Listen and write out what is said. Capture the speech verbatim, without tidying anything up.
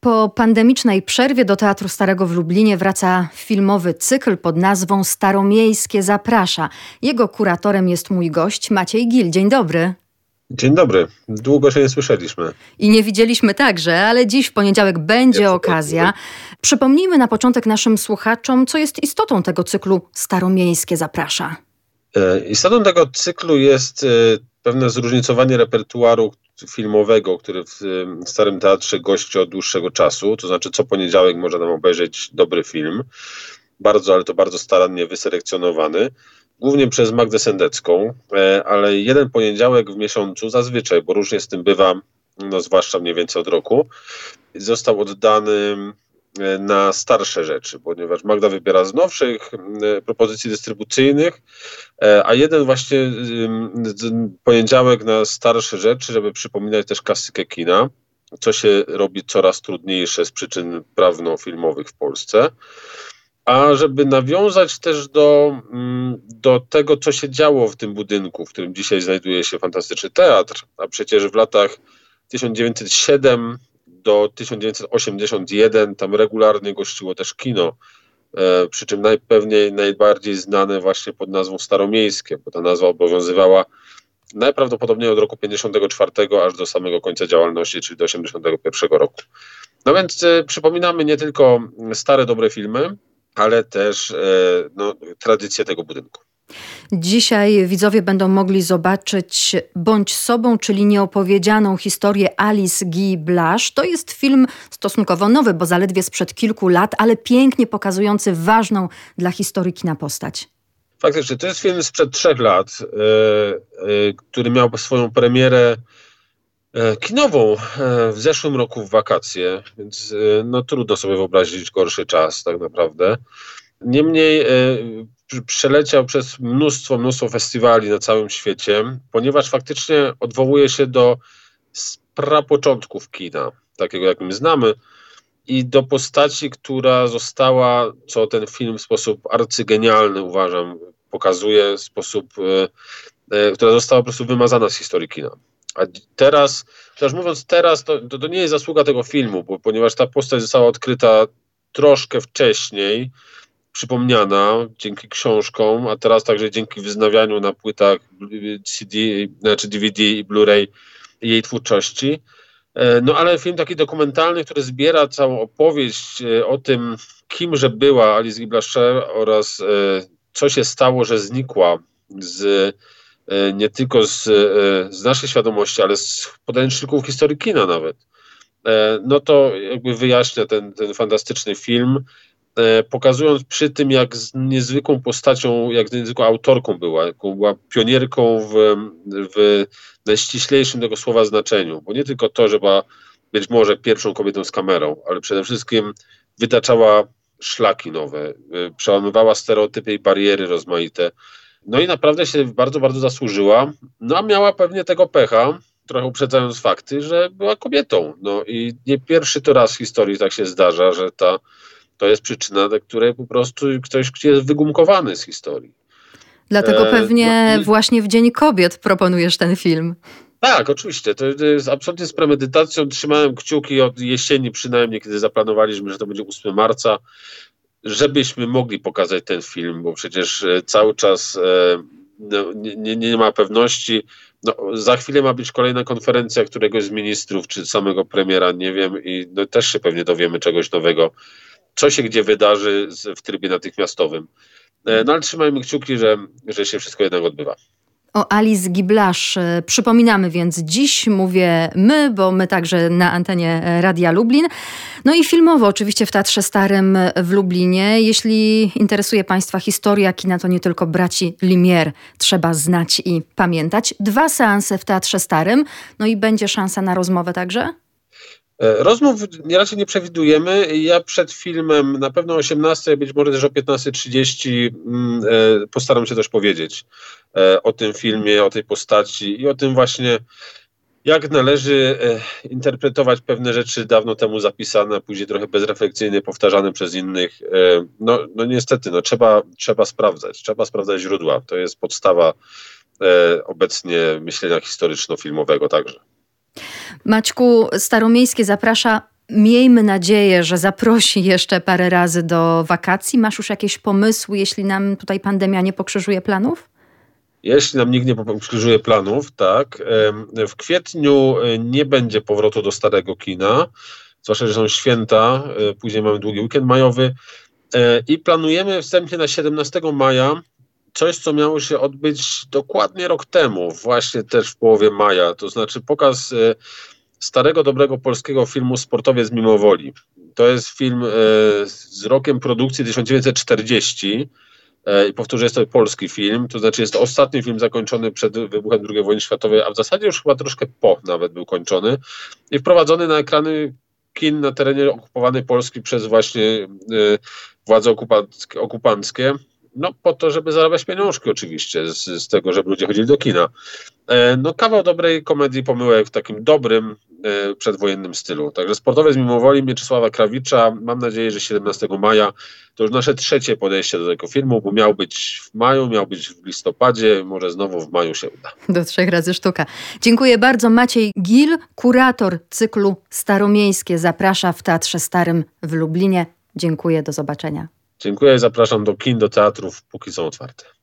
Po pandemicznej przerwie do Teatru Starego w Lublinie wraca filmowy cykl pod nazwą Staromiejskie zaprasza. Jego kuratorem jest mój gość Maciej Gil. Dzień dobry. Dzień dobry. Długo się nie słyszeliśmy. I nie widzieliśmy także, ale dziś w poniedziałek będzie okazja. Przypomnijmy na początek naszym słuchaczom, co jest istotą tego cyklu Staromiejskie zaprasza. Istotą tego cyklu jest pewne zróżnicowanie repertuaru filmowego, który w Starym Teatrze gości od dłuższego czasu. To znaczy co poniedziałek można tam obejrzeć dobry film. Bardzo, ale to bardzo starannie wyselekcjonowany. Głównie przez Magdę Sendecką, ale jeden poniedziałek w miesiącu zazwyczaj, bo różnie z tym bywa, no zwłaszcza mniej więcej od roku, został oddany na starsze rzeczy, ponieważ Magda wybiera z nowszych propozycji dystrybucyjnych, a jeden właśnie poniedziałek na starsze rzeczy, żeby przypominać też klasykę kina, co się robi coraz trudniejsze z przyczyn prawno-filmowych w Polsce. A żeby nawiązać też do, do tego, co się działo w tym budynku, w którym dzisiaj znajduje się Fantastyczny Teatr, a przecież w latach tysiąc dziewięćset siedem do tysiąc dziewięćset osiemdziesiąt jeden tam regularnie gościło też kino, e, przy czym najpewniej najbardziej znane właśnie pod nazwą Staromiejskie, bo ta nazwa obowiązywała najprawdopodobniej od roku pięćdziesiątego czwartego aż do samego końca działalności, czyli do osiemdziesiątego pierwszego roku. No więc e, przypominamy nie tylko stare, dobre filmy, ale też e, no, tradycję tego budynku. Dzisiaj widzowie będą mogli zobaczyć Bądź sobą, czyli nieopowiedzianą historię Alice Guy Blache. To jest film stosunkowo nowy, bo zaledwie sprzed kilku lat, ale pięknie pokazujący ważną dla historii kina postać. Faktycznie, to jest film sprzed trzech lat, e, e, który miał swoją premierę e, kinową e, w zeszłym roku w wakacje, więc e, no, trudno sobie wyobrazić gorszy czas tak naprawdę. Niemniej e, przeleciał przez mnóstwo, mnóstwo festiwali na całym świecie, ponieważ faktycznie odwołuje się do prapoczątków kina, takiego jakim znamy, i do postaci, która została, co ten film w sposób arcygenialny uważam, pokazuje, w sposób, e, e, która została po prostu wymazana z historii kina. A teraz, też mówiąc teraz, to, to, to nie jest zasługa tego filmu, bo, ponieważ ta postać została odkryta troszkę wcześniej, przypomniana dzięki książkom, a teraz także dzięki wznawianiu na płytach C D, znaczy D V D i Blu-ray jej twórczości. No ale film taki dokumentalny, który zbiera całą opowieść o tym, kimże była Alice Guy Blache oraz co się stało, że znikła z, nie tylko z, z naszej świadomości, ale z podręczników historii kina nawet. No to jakby wyjaśnia ten, ten fantastyczny film, pokazując przy tym, jak z niezwykłą postacią, jak z niezwykłą autorką była, jaką była pionierką w, w najściślejszym tego słowa znaczeniu. Bo nie tylko to, że była być może pierwszą kobietą z kamerą, ale przede wszystkim wytaczała szlaki nowe, przełamywała stereotypy i bariery rozmaite. No i naprawdę się bardzo, bardzo zasłużyła. No a miała pewnie tego pecha, trochę uprzedzając fakty, że była kobietą. No i nie pierwszy to raz w historii tak się zdarza, że ta To jest przyczyna, dla której po prostu ktoś jest wygumkowany z historii. Dlatego pewnie e, no i... właśnie w Dzień Kobiet proponujesz ten film. Tak, oczywiście. To, to jest absolutnie z premedytacją. Trzymałem kciuki od jesieni przynajmniej, kiedy zaplanowaliśmy, że to będzie ósmego marca, żebyśmy mogli pokazać ten film, bo przecież cały czas e, no, nie, nie, nie ma pewności. No, za chwilę ma być kolejna konferencja któregoś z ministrów, czy samego premiera, nie wiem, i no, też się pewnie dowiemy czegoś nowego, co się gdzie wydarzy w trybie natychmiastowym. No ale trzymajmy kciuki, że, że się wszystko jednak odbywa. O Alice Guy Blache przypominamy więc dziś, mówię my, bo my także na antenie Radia Lublin. No i filmowo oczywiście w Teatrze Starym w Lublinie. Jeśli interesuje Państwa historia kina, to nie tylko braci Lumière trzeba znać i pamiętać. Dwa seanse w Teatrze Starym, no i będzie szansa na rozmowę także? Rozmów raczej nie przewidujemy. Ja przed filmem na pewno o osiemnastej, być może też o piętnasta trzydzieści postaram się coś powiedzieć o tym filmie, o tej postaci i o tym właśnie, jak należy interpretować pewne rzeczy dawno temu zapisane, a później trochę bezrefleksyjnie powtarzane przez innych. No, no niestety, no trzeba, trzeba sprawdzać, trzeba sprawdzać źródła. To jest podstawa obecnie myślenia historyczno-filmowego także. Maćku, Staromiejskie zaprasza miejmy nadzieję, że zaprosi jeszcze parę razy do wakacji. Masz już jakieś pomysły, jeśli nam tutaj pandemia nie pokrzyżuje planów? Jeśli nam nikt nie pokrzyżuje planów, tak. W kwietniu nie będzie powrotu do starego kina, zwłaszcza, że są święta, później mamy długi weekend majowy i planujemy wstępnie na siedemnastego maja coś, co miało się odbyć dokładnie rok temu, właśnie też w połowie maja, to znaczy pokaz starego, dobrego polskiego filmu Sportowiec mimo woli. To jest film z rokiem produkcji tysiąc dziewięćset czterdziesty. I powtórzę, jest to polski film, to znaczy jest to ostatni film zakończony przed wybuchem drugiej wojny światowej, a w zasadzie już chyba troszkę po nawet był kończony i wprowadzony na ekrany kin na terenie okupowanej Polski przez właśnie y, władze okupanckie, okupanckie, no po to, żeby zarabiać pieniążki oczywiście z, z tego, żeby ludzie chodzili do kina. E, no kawał dobrej komedii pomyłek w takim dobrym e, przedwojennym stylu. Także Sportowiec mimo woli Mieczysława Krawicza. Mam nadzieję, że siedemnastego maja to już nasze trzecie podejście do tego filmu, bo miał być w maju, miał być w listopadzie, może znowu w maju się uda. Do trzech razy sztuka. Dziękuję bardzo. Maciej Gil, kurator cyklu Staromiejskie, zaprasza w Teatrze Starym w Lublinie. Dziękuję, do zobaczenia. Dziękuję i zapraszam do kin, do teatrów, póki są otwarte.